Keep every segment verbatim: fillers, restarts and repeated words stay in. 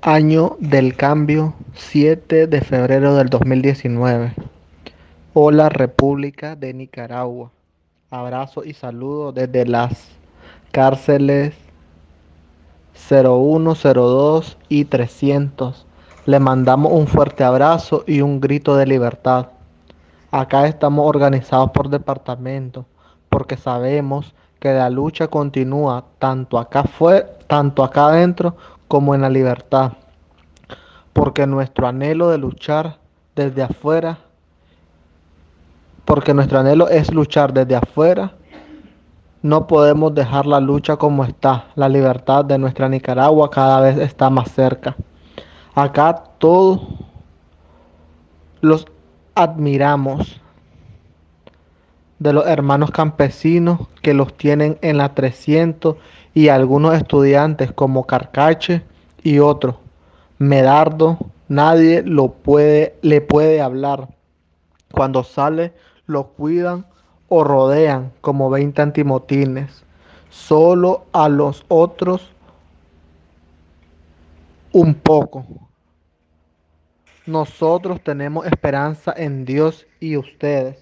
Año del cambio, siete de febrero del dos mil diecinueve. Hola República de Nicaragua. Abrazo y saludo desde las cárceles cero uno, cero dos y trescientos. Le mandamos un fuerte abrazo y un grito de libertad. Acá estamos organizados por departamentos porque sabemos que la lucha continúa tanto acá fue, tanto acá adentro como en la libertad. Porque nuestro anhelo de luchar desde afuera, porque nuestro anhelo es luchar desde afuera, no podemos dejar la lucha como está. La libertad de nuestra Nicaragua cada vez está más cerca. Acá todos los admiramos de los hermanos campesinos que los tienen en la trescientos y algunos estudiantes como Carcache y otros. Medardo, nadie lo puede, le puede hablar. Cuando sale, lo cuidan o rodean como veinte antimotines. Solo a los otros un poco. Nosotros tenemos esperanza en Dios y ustedes.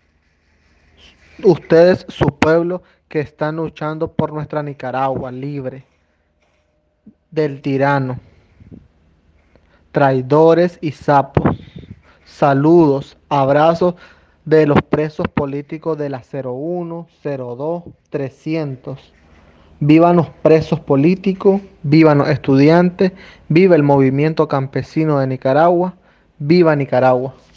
Ustedes, su pueblo, que están luchando por nuestra Nicaragua libre del tirano, traidores y sapos. Saludos, abrazos de los presos políticos de la cero uno, cero dos, trescientos. Vivan los presos políticos, vivan los estudiantes, viva el movimiento campesino de Nicaragua, viva Nicaragua.